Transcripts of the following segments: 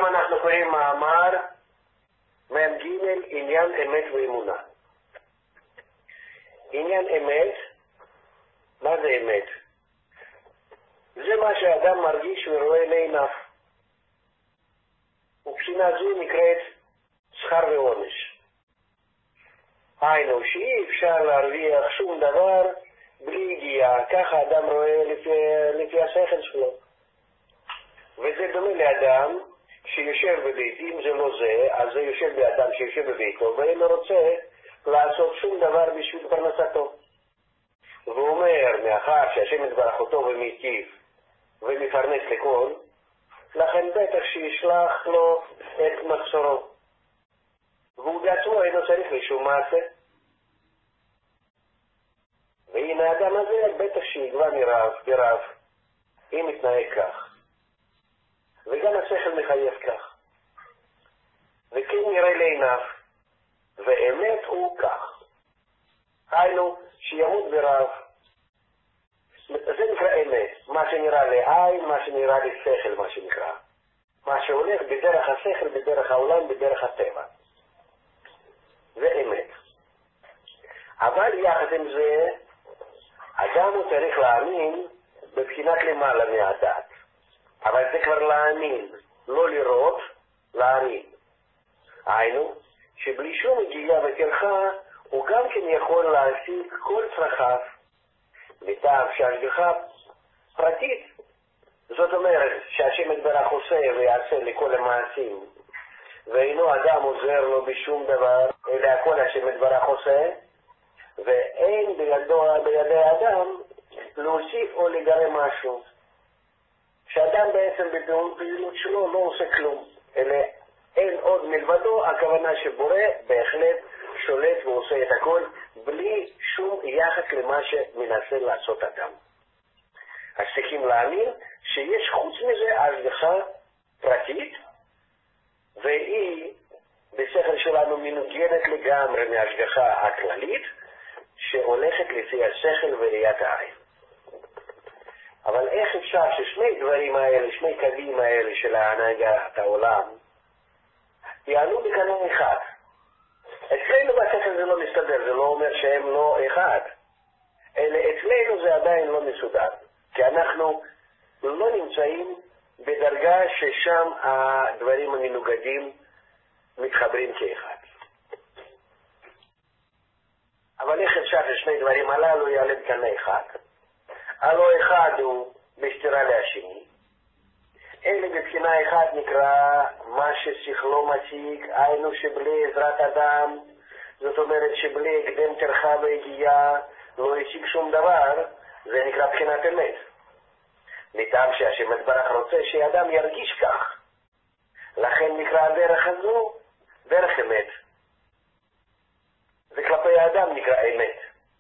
היום אנחנו קוראים מאמר מ"ג עניין אמת ואמונה. עניין אמת, מה זה אמת? זה מה שהאדם מרגיש ורואה לעיניו. ובחינה זו נקראת שכר ועונש. היינו שאי אפשר להרוויח שום דבר בלי הגיעה, ככה האדם רואה לפי השכל שלו. וזה דומה לאדם שיושב בבית, אם זה לא זה, אז זה יושב באדם שיושב בביתו ואינו רוצה לעשות שום דבר בשביל פרנסתו. והוא אומר, מאחר שהשם יתברך אותו ומיטיב ומפרנס לכל, לכן בטח שישלח לו את מחסורו. והוא בעצמו אינו צריך לשום מעשה. והנה האדם הזה בטח שיגבה מרב, אם מתנהג כך. וגם השכל מחייב כך. וכן נראה לעיניו, ואמת הוא כך. היינו, שימות ברב. זה נקרא אמת. מה שנראה לעין, מה שנראה לשכל, מה שנקרא. מה שהולך בדרך השכל, בדרך העולם, בדרך הטבע. זה אמת. אבל יחד עם זה, אדם הוא צריך להאמין בבחינת למעלה מהדעת. אבל זה כבר להאמין, לא לראות, להאמין. היינו, שבלי שום הגיעה וטרחה, הוא גם כן יכול להשיג כל צרכיו, מטעם שהשגחה פרטית. זאת אומרת, שהשם יתברך עושה ויעשה לכל המעשים, ואינו אדם עוזר לו בשום דבר, אלא הכל השם יתברך עושה, ואין בידי האדם להוסיף או לגרם משהו. שאדם בעצם בפעילות שלו לא עושה כלום, אלא אין עוד מלבדו, הכוונה שבורא בהחלט שולט ועושה את הכל בלי שום יחס למה שמנסה לעשות אדם. אז צריכים להאמין שיש חוץ מזה השגחה פרטית, והיא בשכל שלנו מנוגדת לגמרי מהשגחה הכללית שהולכת לפי השכל וראיית העין. אבל איך אפשר ששני דברים האלה, שני קווים האלה של ההנהגת העולם, יעלו בקנה אחד? אצלנו בשכל זה לא מסתדר, זה לא אומר שהם לא אחד, אלא אצלנו זה עדיין לא מסודר, כי אנחנו לא נמצאים בדרגה ששם הדברים המנוגדים מתחברים כאחד. אבל איך אפשר ששני דברים הללו יעלה בקנה אחד? הלא אחד הוא בסתירה לשני, אלה בבחינה אחד נקרא מה ששכלו משיג, היינו שבלי עזרת אדם, זאת אומרת שבלי הקדם טרחה והגיעה לא השיג שום דבר, זה נקרא בחינת אמת. מטעם שהשם יתברך רוצה שאדם ירגיש כך, לכן נקרא הדרך הזו דרך אמת. וכלפי האדם נקרא אמת.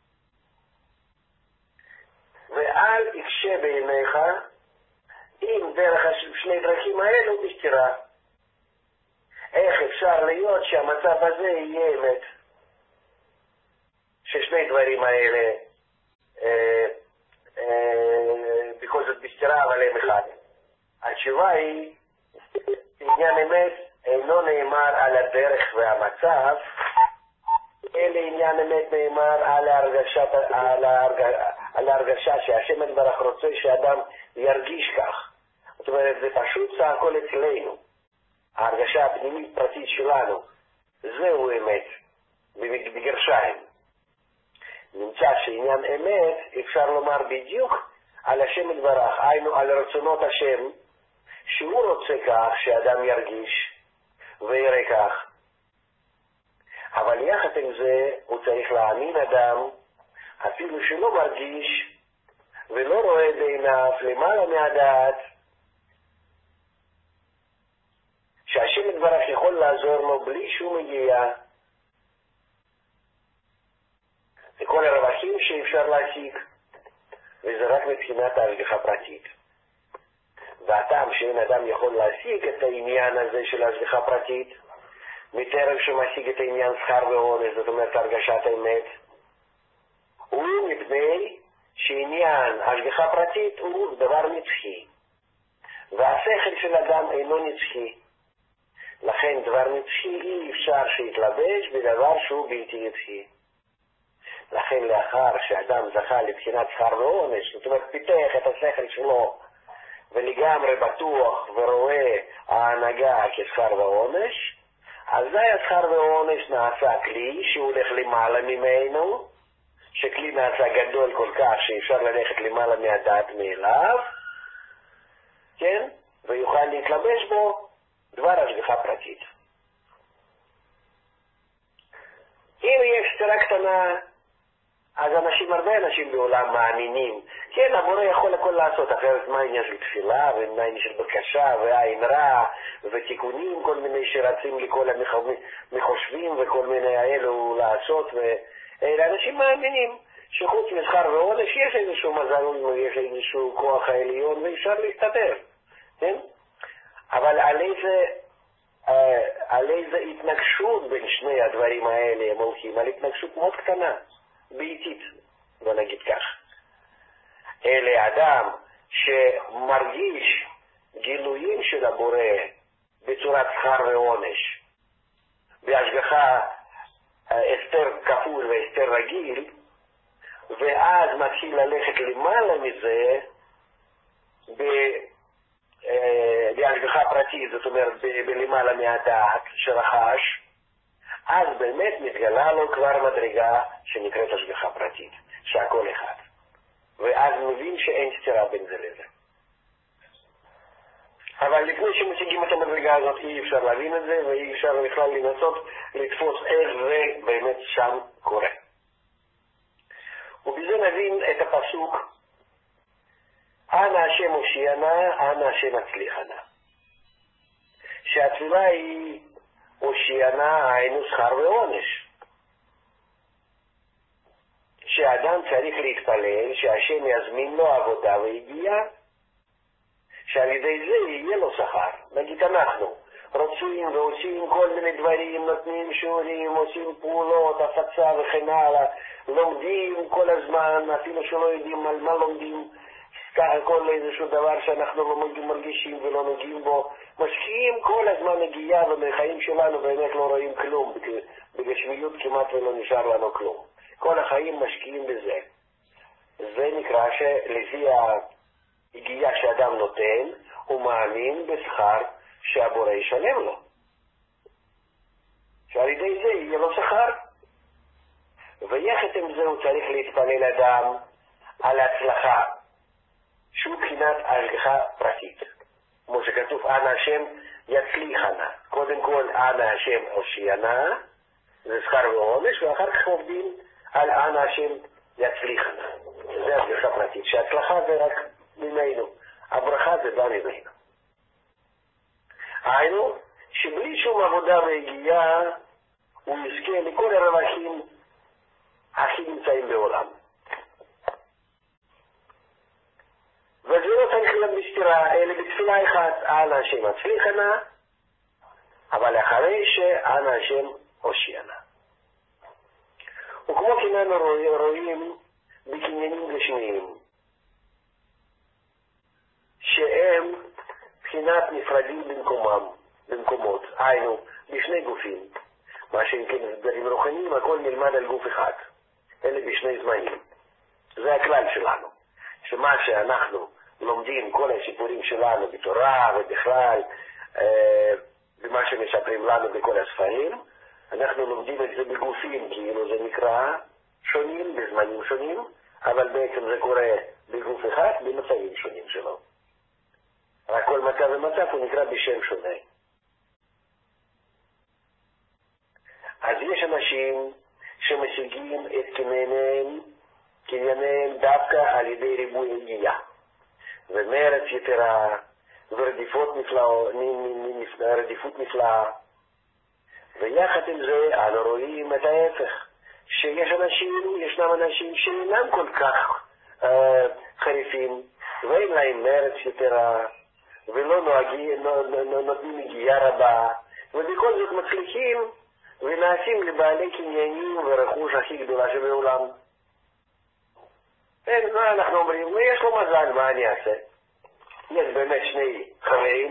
ואל יקשה בעיניך אם דרך שני דרכים האלו בסתירה. איך אפשר להיות שהמצב הזה יהיה אמת? ששני דברים האלה בכל זאת בסתירה אבל הם אחד. התשובה היא, עניין אמת אינו נאמר על הדרך והמצב, אלא עניין אמת נאמר על ההרגשה שהשם יתברך רוצה שאדם ירגיש כך. זאת אומרת, זה פשוט הכל אצלנו. ההרגשה הפנימית פרטית שלנו, זהו אמת, בגרשיים. נמצא שעניין אמת אפשר לומר בדיוק על השם יתברך, היינו על רצונות השם, שהוא רוצה כך שאדם ירגיש ויראה כך. אבל יחד עם זה הוא צריך להאמין אדם, אפילו שלא מרגיש ולא רואה בעיניו למעלה מהדעת, שהשם יתברך יכול לעזור לו בלי שום הגיעה. וכל הרווחים שאפשר להשיג, וזה רק מבחינת ההשגחה פרטית. והטעם שאין אדם יכול להשיג את העניין הזה של ההשגחה פרטית, מטרם שמשיג את העניין שכר ועונש, זאת אומרת הרגשת האמת, הוא מפני שעניין השגחה פרטית הוא דבר נצחי, והשכל של אדם אינו נצחי, לכן דבר נצחי אי אפשר שיתלבש בדבר שהוא בלתי נצחי. לכן לאחר שאדם זכה לבחינת שכר ועונש, זאת אומרת פיתח את השכל שלו ולגמרי בטוח ורואה ההנהגה כשכר ועונש, אזי השכר ועונש נעשה כלי שהוא הולך למעלה ממנו, שכלי נעשה גדול כל כך שאפשר ללכת למעלה מהדעת מאליו, כן? ויוכל להתלבש בו דבר השגחה פרטית. אם יש סתירה קטנה, אז הרבה אנשים בעולם מאמינים, כן, הבורא יכול הכל לעשות, אחרת מה העניין של תפילה, ומה העניין של בקשה, ועין רע, ותיקונים, כל מיני שרצים לכל המחושבים, וכל מיני האלו לעשות, ואלה אנשים מאמינים שחוץ משכר ועונש יש איזשהו מזל, יש איזשהו כוח העליון, ואפשר להסתדר, כן? אבל על איזה התנגשות בין שני הדברים האלה הם הולכים, על התנגשות מאוד קטנה, ביתית, בוא נגיד כך. אלה אדם שמרגיש גילויים של הבורא בצורת שכר ועונש, בהשגחה אסתר כפול ואסתר רגיל, ואז מתחיל ללכת למעלה מזה בהשגחה פרטית, זאת אומרת בלמעלה מהדעת שרחש, אז באמת מתגלה לו כבר מדרגה שנקראת השגחה פרטית, שהכל אחד. ואז מבין שאין סתירה בין זה לזה. אבל לפני שמשיגים את המדרגה הזאת אי אפשר להבין את זה, ואי אפשר בכלל לנסות לתפוס איך זה באמת שם קורה. ובזה נבין את הפסוק, אנא השם הושיענה, אנא השם הצליחנה. שהתפילה היא הושיענה, היינו שכר ועונש. שאדם צריך להתפלל, שהשם יזמין לו עבודה ויגיעה, שעל ידי זה יהיה לו שכר. נגיד אנחנו רוצים ועושים כל מיני דברים, נותנים שיעורים, עושים פעולות, הפצה וכן הלאה, לומדים כל הזמן, אפילו שלא יודעים על מה לומדים, כל איזשהו דבר שאנחנו לא מרגישים ולא נוגעים בו, משקיעים כל הזמן נגיעה, ובחיים שלנו באמת לא רואים כלום, בגשמיות כמעט ולא נשאר לנו כלום. כל החיים משקיעים בזה. זה נקרא שלפי ההגיעה שאדם נותן, הוא מאמין בשכר שהבורא ישלם לו. שעל ידי זה יהיה לו שכר. ויחד עם זה הוא צריך להתפלל אדם על הצלחה, שהוא בחינת השגחה פרטית. כמו שכתוב, אנא השם יצליחנה. קודם כל, אנא השם הושיענה, זה שכר ועונש, ואחר כך עובדים על אנא השם יצליחנה. זה השגחה פרטית, שההצלחה זה רק ממנו, הברכה זה בא ממנו. היינו, שבלי שום עבודה והגיעה, הוא יזכה לכל הרווחים הכי נמצאים בעולם. וזה לא צריך להיות בסתירה, אלא בתפילה אחת, אנא השם הצליחנה, אבל אחרי שאנא השם הושיענה. וכמו כן אנו רואים בקניינים גשמיים, שהם בחינת נפרדים במקומות, היינו, בשני גופים. מה שאם כן הסברים רוחניים, הכל נלמד על גוף אחד. אלה בשני זמנים. זה הכלל שלנו. שמה שאנחנו לומדים, כל הסיפורים שלנו בתורה ובכלל, במה שמספרים לנו בכל הספרים, אנחנו לומדים את זה בגופים, כאילו זה נקרא שונים, בזמנים שונים, אבל בעצם זה קורה בגוף אחד, במצבים שונים שלו. רק כל מצב ומצב הוא נקרא בשם שונה. אז יש אנשים שמשיגים את קנייניהם דווקא על ידי ריבוי הגיעה, ומרץ יתרה, ורדיפות נפלאה. ויחד עם זה אנו רואים את ההפך, ישנם אנשים שאינם כל כך חריפים, ואין להם מרץ יתרה, ולא נותנים הגיעה רבה, ובכל זאת מצליחים ונעשים לבעלי קניינים ורכוש הכי גדולה שבעולם. מה אנחנו אומרים? יש לו מזל, מה אני אעשה? יש באמת שני חברים,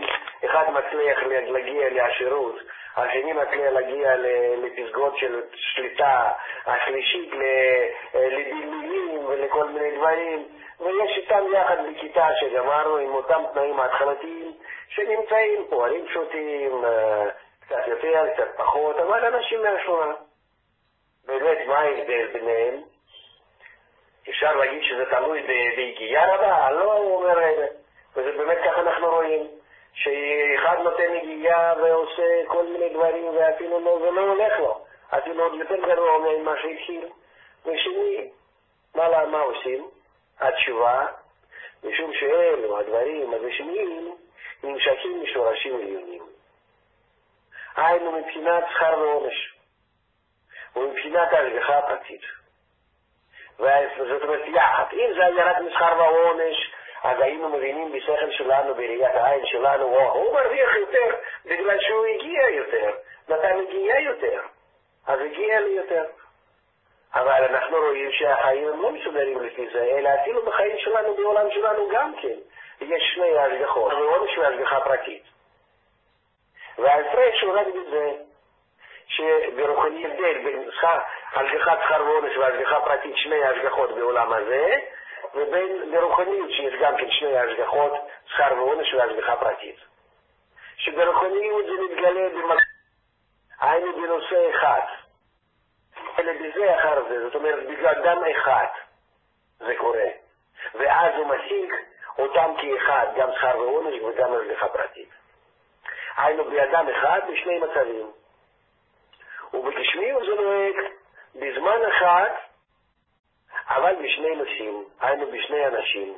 אחד מצליח להגיע לעשירות, השני מצליח להגיע לפסגות של שליטה, השלישית לבילויים ולכל מיני דברים, ויש איתם יחד בכיתה שגמרנו עם אותם תנאים ההתחלתיים שנמצאים פה, הרים פשוטים, קצת יותר, קצת פחות, אבל אנשים מהשורה. באמת, מה ההבדל ביניהם? אפשר להגיד שזה תלוי בהגיעה רבה? לא, הוא אומר, וזה באמת ככה אנחנו רואים, שאחד נותן הגיעה ועושה כל מיני דברים ואפילו לא, זה לא הולך לו, אפילו עוד יותר גרוע ממה שהתחיל. ושני, מה עושים? התשובה, משום שאלו הדברים הרשמיים נמשכים משורשים עליונים. היינו מבחינת שכר ועונש, ומבחינת ההשגחה הפרטית. זאת אומרת, יחד. אם זה היה רק משכר ועונש, אז היינו מבינים בשכל שלנו, בראיית העין שלנו, הוא מרוויח יותר בגלל שהוא הגיע יותר, נתן הגיע יותר, אז הגיע לי יותר. אבל אנחנו רואים שהחיים הם לא מסודרים לפי זה, אלא אפילו בחיים שלנו, בעולם שלנו גם כן, יש שני השגחות, ועונש והשגחה פרטית. וההפרש הוא רק בזה, שברוחני הבדל בין השגחת שכר ועונש והשגחה פרטית, שני השגחות בעולם הזה, ובין ברוחניות שיש גם כן שני השגחות, שכר ועונש והשגחה פרטית. שברוחניות זה מתגלה היינו בנושא אחד, אלא בזה אחר זה, זאת אומרת בגלל דם אחד זה קורה, ואז הוא משיג אותם כאחד, גם שכר ועונש וגם השגחה פרטית. היינו באדם אחד בשני מצבים, ובגשמיות זה נוהג בזמן אחד, אבל בשני נושאים, היינו בשני אנשים.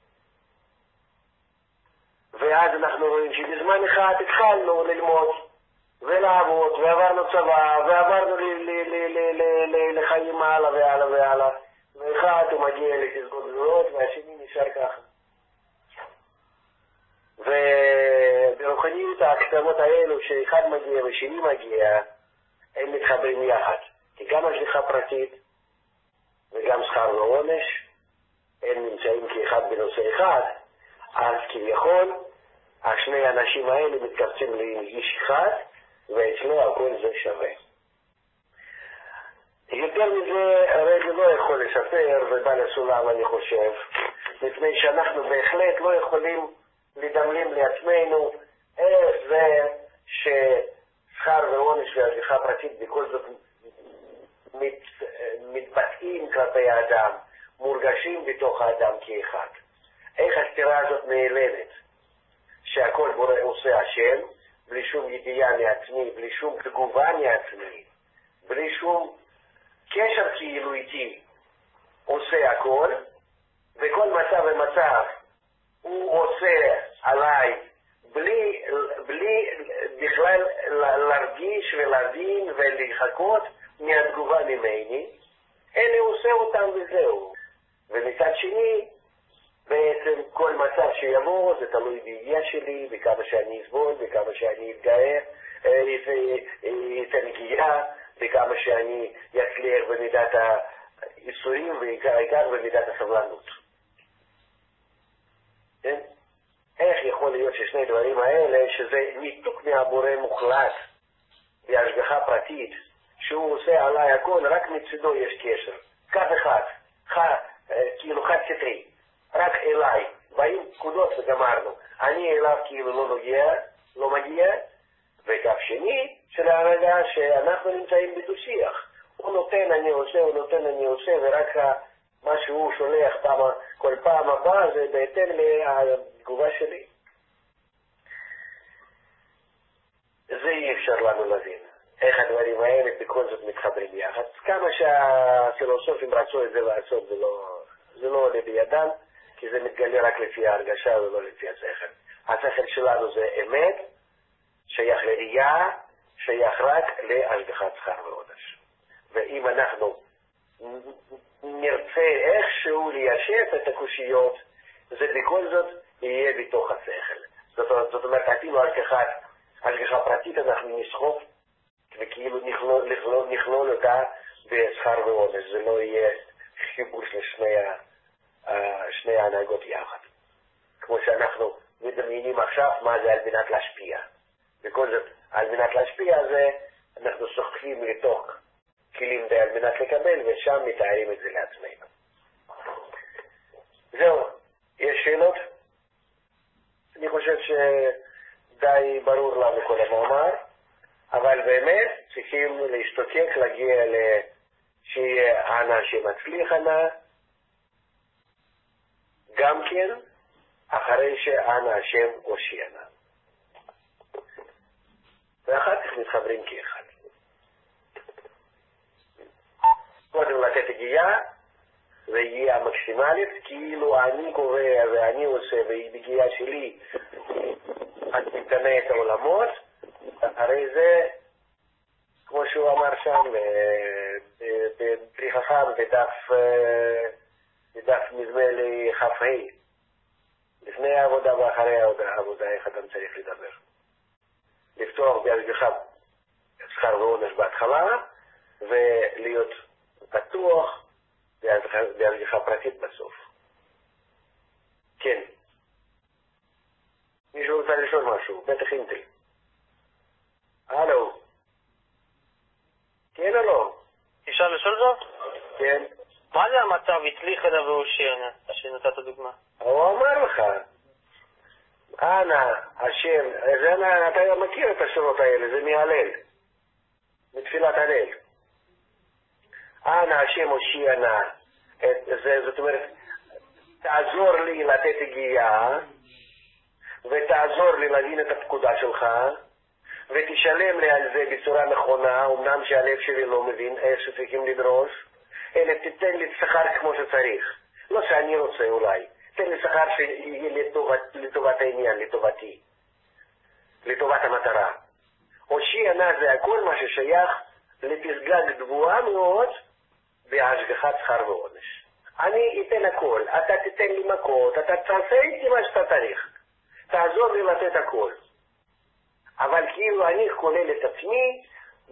ואז אנחנו רואים שבזמן אחד התחלנו ללמוד ולעבוד, ועברנו צבא, ועברנו לחיים הלאה והלאה והלאה. ואחד הוא מגיע לפסגות גדולות, והשני נשאר ככה. וברוחניות הקצוות האלו, שאחד מגיע ושני מגיע, הם מתחברים יחד. כי גם השגחה פרטית וגם שכר ועונש, הם נמצאים כאחד בנושא אחד, אז כביכול, השני האנשים האלה מתקבצים לאיש אחד, ואצלו הכל זה שווה. יותר מזה, הרי לא יכול לספר, ובא לסולם אני חושב, מפני שאנחנו בהחלט לא יכולים לדמלים לעצמנו איך זה ששכר ועונש והשגחה פרטית בכל זאת מתבטאים כלפי האדם, מורגשים בתוך האדם כאחד. איך הסתירה הזאת נעלמת? שהכל בורא עושה השם, בלי שום ידיעה מעצמי, בלי שום תגובה מעצמי, בלי שום קשר כאילו איתי, עושה הכל, וכל מצב ומצב הוא עושה עליי, בלי בכלל להרגיש ולהבין ולחכות מהתגובה ממני, אלא עושה אותם וזהו. ומצד שני, בעצם כל מצב שיבוא זה תלוי בידיעה שלי, בכמה שאני אסבול, בכמה שאני אתגאה, אתן גיאה, בכמה שאני יצליח במידת האיסורים ובעיקר במידת הסבלנות. כן? איך יכול להיות ששני דברים האלה, שזה ניתוק מהבורא מוחלט בהשגחה פרטית, שהוא עושה עליי הכל, רק מצדו יש קשר. קו אחד, כאילו חד סטרי, רק אליי, באים פקודות וגמרנו. אני אליו כאילו לא נוגע, לא מגיע, וקו שני של הרגע שאנחנו נמצאים בדו-שיח. הוא נותן אני עושה, הוא נותן אני עושה, ורק מה שהוא שולח כל פעם הבאה זה בהתאם לתגובה שלי. זה אי אפשר לנו להבין. איך הדברים האלה בכל זאת מתחברים יחד. כמה שהפילוסופים רצו את זה לעשות, זה לא עולה בידם, כי זה מתגלה רק לפי ההרגשה ולא לפי השכל. השכל שלנו זה אמת, שייך לראייה, שייך רק להשגחת שכר ועונש. ואם אנחנו נרצה איכשהו ליישב את הקושיות, זה בכל זאת יהיה בתוך השכל. זאת אומרת, אפילו השגחה פרטית אנחנו נסחוף, וכאילו נכלול אותה בשכר ועונש. זה לא יהיה חיבור של שני ההנהגות יחד. כמו שאנחנו מדמיינים עכשיו מה זה על מנת להשפיע. וכל זאת, על מנת להשפיע זה, אנחנו סוחפים לתוך כלים די על מנת לקבל, ושם מתארים את זה לעצמנו. זהו, יש שאלות? אני חושב שדי ברור לנו כל המאמר, אבל באמת צריכים להשתוקק, להגיע שיהיה אנא שמצליח אנא, גם כן, אחרי שאנא השם הושיענה. ואחר כך מתחברים כאחד. קודם לתת הגיעה, והגיעה מקסימלית, כאילו אני קורא ואני עושה, והגיעה שלי, את מתקנה את העולמות, אחרי זה, כמו שהוא אמר שם, בפרי חכם, בדף נדמה לי כ"ה, לפני העבודה ואחרי העבודה, איך אדם צריך לדבר. לפתוח בהשגחה שכר ועונש בהתחלה, ולהיות בטוח בהשגחה פרטית בסוף. כן. מישהו רוצה לשאול משהו? בטח אינטל. הלו. כן או לא? אפשר לשאול זאת? כן. מה זה המצב הצליח לה והושיענה, שנתת דוגמה? הוא אמר לך, אנא, השם, אתה מכיר את השורות האלה, זה מהלל, מתפילת הלל. אנא, השם הושיענה, זאת אומרת, תעזור לי לתת הגיעה, ותעזור לי להבין את הפקודה שלך, ותשלם לי על זה בצורה נכונה, אמנם שהלב שלי לא מבין איך שצריכים לדרוש, אלא תיתן לי שכר כמו שצריך. לא שאני רוצה אולי. תן לי שכר שיהיה לטובת העניין, לטובתי. לטובת המטרה. הושיענה זה הכל מה ששייך לפסגה גבוהה מאוד בהשגחת שכר ועונש. אני אתן הכל. אתה תיתן לי מכות, אתה תעשה איתי מה שאתה צריך. תעזור לי לתת הכל. אבל כאילו אני כולל את עצמי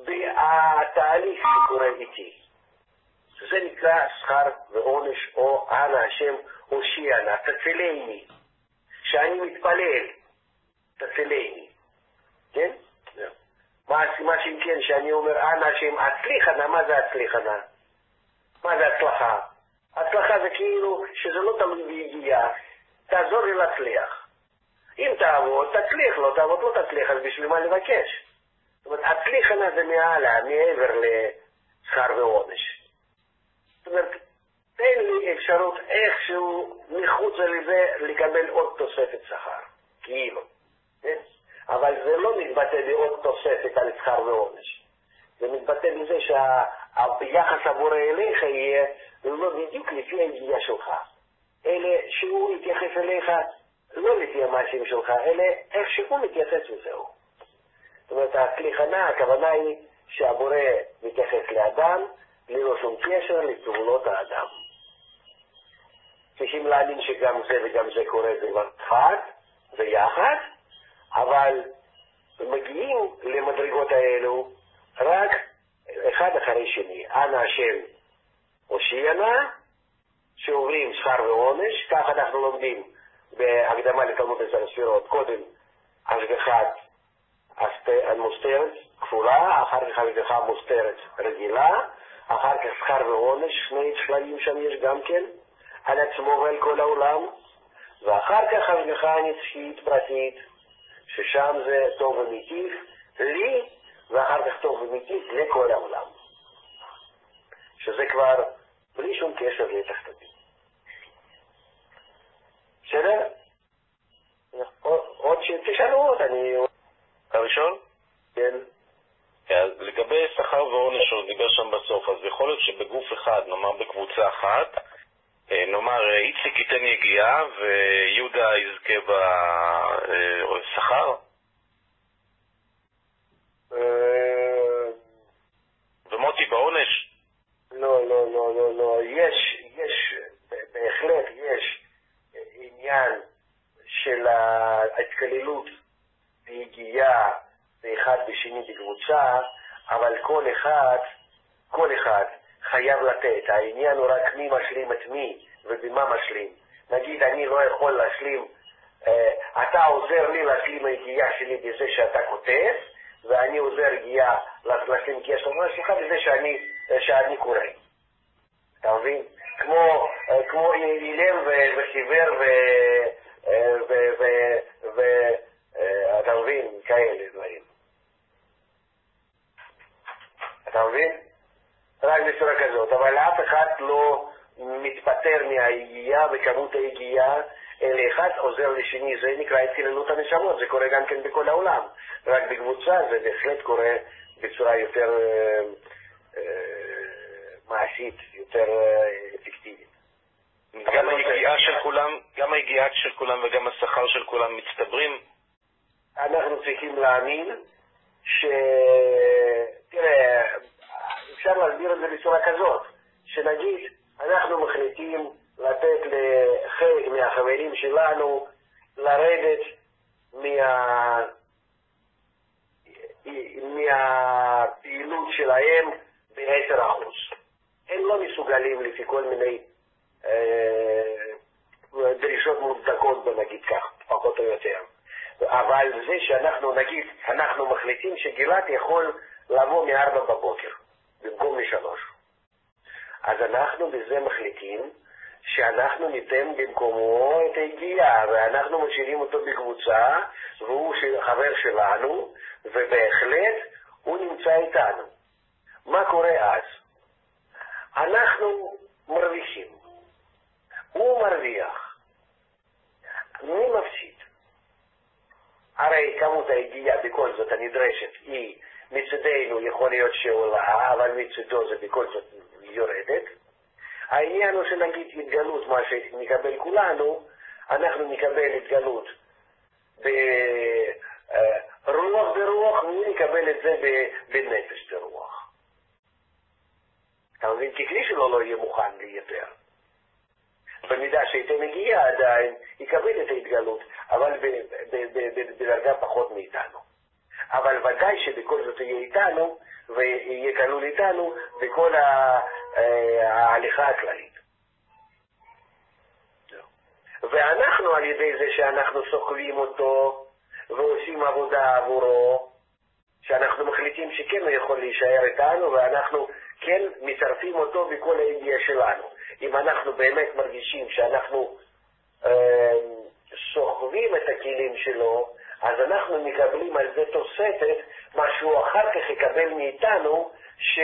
בתהליך שקורה איתי. זה נקרא שכר ועונש, או אנא השם הושיענה, תצילני. שאני מתפלל, תצילני. כן? מה שאם כן, שאני אומר אנא השם הצליחנה, מה זה הצליחנה? מה זה הצלחה? הצלחה זה כאילו שזה לא תלוי ביגיעה, תעזור לי להצליח. אם תעבוד, תצליח, לא תעבוד, לא תצליח, אז בשביל מה לבקש? זאת אומרת, הצליחנה זה מעלה, מעבר לשכר ועונש. זאת אומרת, תן לי אפשרות איכשהו מחוץ לזה לקבל עוד תוספת שכר, כאילו. אבל זה לא מתבטא בעוד תוספת על שכר ועונש. זה מתבטא בזה שהיחס הבורא אליך יהיה לא בדיוק לפי הידיעה שלך, אלא שהוא יתייחס אליך לא לפי המעשים שלך, אלא איך שהוא מתייחס וזהו. זאת אומרת, הסליחנה, הכוונה היא שהבורא מתייחס לאדם, ללא שום קשר לפעולות האדם. צריכים להאמין שגם זה וגם זה קורה דבר אחד ויחד, אבל מגיעים למדרגות האלו רק אחד אחרי שני. אנא השם הושיענה, שעוברים שכר ועונש, כך אנחנו לומדים בהקדמה לתלמוד 10 ספירות, קודם השגחת מוסתרת כפולה, אחר כך השגחה מוסתרת רגילה, אחר כך שכר ועונש, שני שלבים שם יש גם כן, על עצמו ועל כל העולם, ואחר כך השגחה נצחית פרטית, ששם זה טוב ומיטיב לי, ואחר כך טוב ומיטיב לכל העולם. שזה כבר בלי שום קשר לתחתדים. בסדר? עוד שתשאלו עוד, אני... הראשון? כן. לגבי שכר ועונש שהוא דיבר שם בסוף, אז יכול להיות שבגוף אחד, נאמר בקבוצה אחת, נאמר איציק ייתן יגיעה ויהודה יזכה בשכר? ומוטי בעונש? לא, לא, לא, לא, לא. יש, בהחלט יש עניין של ההתקללות והגיעה באחד בשני בקבוצה, אבל כל אחד חייב לתת. העניין הוא רק מי משלים את מי ובמה משלים. נגיד אני לא יכול להשלים אתה עוזר לי להשלים היגיעה שלי בזה שאתה כותב, ואני עוזר היגיעה להשלים היגיעה שלך בזה שאני קורא. אתה מבין? כמו אילם וחיוור אתה מבין? כאלה דברים. אתה מבין? רק בצורה כזאת. אבל אף אחד לא מתפטר מההיגיעה וכמות ההיגיעה, אלא אחד עוזר לשני. זה נקרא התקללות הנשמות. זה קורה גם כן בכל העולם. רק בקבוצה זה בהחלט קורה בצורה יותר מעשית, יותר אפקטיבית. גם ההיגיעה של כולם וגם השכר של כולם מצטברים? אנחנו צריכים להאמין תראה, אפשר להסביר את זה בצורה כזאת, שנגיד אנחנו מחליטים לתת לחלק מהחברים שלנו לרדת מהפעילות שלהם ב-10%. הם לא מסוגלים לפי כל מיני דרישות מוצדקות, בנגיד כך, פחות או יותר. אבל זה שאנחנו נגיד, אנחנו מחליטים שגלעד יכול לבוא מ-4 בבוקר, במקום מ-3. אז אנחנו בזה מחליטים שאנחנו ניתן במקומו את היגיעה, ואנחנו משאירים אותו בקבוצה, והוא חבר שלנו, ובהחלט הוא נמצא איתנו. מה קורה אז? אנחנו מרוויחים. הוא מרוויח. מי מפסיד? הרי כמות ההגיעה בכל זאת הנדרשת היא מצדנו יכול להיות שעולה, אבל מצדו זה בכל זאת יורדת. העניין הוא שנגיד התגלות, מה שנקבל כולנו, אנחנו נקבל התגלות ברוח ברוח, והוא נקבל את זה בנפש ברוח. אתה מבין? כי כלי שלו לא יהיה מוכן ליותר. במידה שייתן הגיעה עדיין, יקבל את ההתגלות, אבל בדרגה פחות מאיתנו. אבל ודאי שבכל זאת יהיה איתנו, ויהיה כלול איתנו בכל ההליכה הכללית. ואנחנו על ידי זה שאנחנו סוחבים אותו, ועושים עבודה עבורו, שאנחנו מחליטים שכן הוא יכול להישאר איתנו, ואנחנו כן מצרפים אותו בכל הידיעה שלנו. אם אנחנו באמת מרגישים שאנחנו סוחבים את הכלים שלו, אז אנחנו מקבלים על זה תוספת, משהו אחר כך יקבל מאיתנו,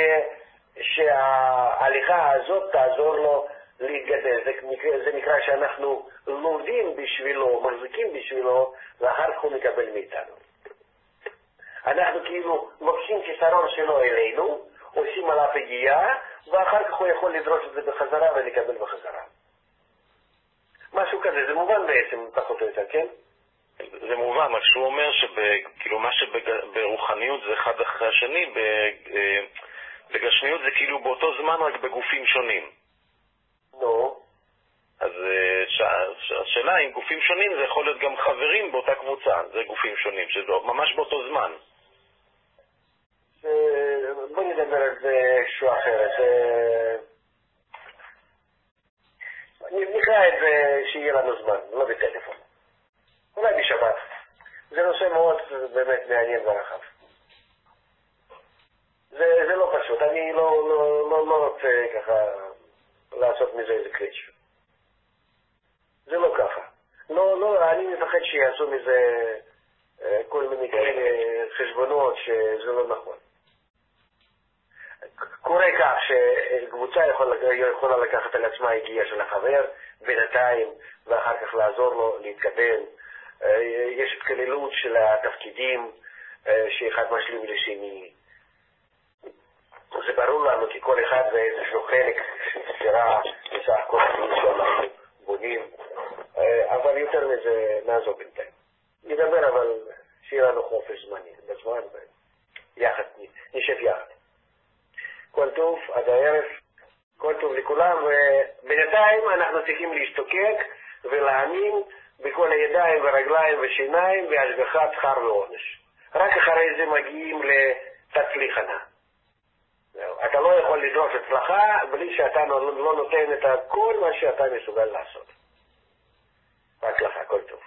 שההליכה הזאת תעזור לו להתגדל. זה נקרא שאנחנו לומדים בשבילו, מחזיקים בשבילו, ואחר כך הוא מקבל מאיתנו. אנחנו כאילו לוקחים כיסרון שלו אלינו, עושים עליו הגיעה, ואחר כך הוא יכול לדרוש את זה בחזרה ולקבל בחזרה. משהו כזה, זה מובן בעצם, פחות או יותר, כן? זה מובן, רק שהוא אומר שכאילו מה שברוחניות זה אחד אחרי השני, בגשמיות זה כאילו באותו זמן רק בגופים שונים. נו. אז השאלה אם גופים שונים זה יכול להיות גם חברים באותה קבוצה, זה גופים שונים, שזה ממש באותו זמן. בוא נדבר על זה שהוא אחרת. נקרא את זה שיהיה לנו זמן, לא בטלפון. אולי בשבת. זה נושא מאוד באמת מעניין ורחב. זה לא פשוט. אני לא רוצה ככה לעשות מזה איזה קריץ'. זה לא ככה. לא, אני מפחד שיעשו מזה כל מיני כאלה חשבונות שזה לא נכון. קורה כך שקבוצה יכולה לקחת על עצמה הגיעה של החבר בינתיים, ואחר כך לעזור לו להתקדם. יש התכללות של התפקידים שאחד משלים לשני. זה ברור לנו כי כל אחד זה איזשהו חלק שספירה בסך כל החיים שאנחנו בונים, אבל יותר מזה נעזוב בינתיים. נדבר אבל שיהיה לנו חופש זמני, בזמן ויחד, נשב יחד. כל טוב, עד הערב, כל טוב לכולם, ובינתיים אנחנו צריכים להשתוקק ולהאמין בכל הידיים ורגליים ושיניים והשגחת שכר ועונש. רק אחרי זה מגיעים לתצליח ענה. אתה לא יכול לדרוש הצלחה בלי שאתה לא נותן את כל מה שאתה מסוגל לעשות. בהצלחה, כל טוב.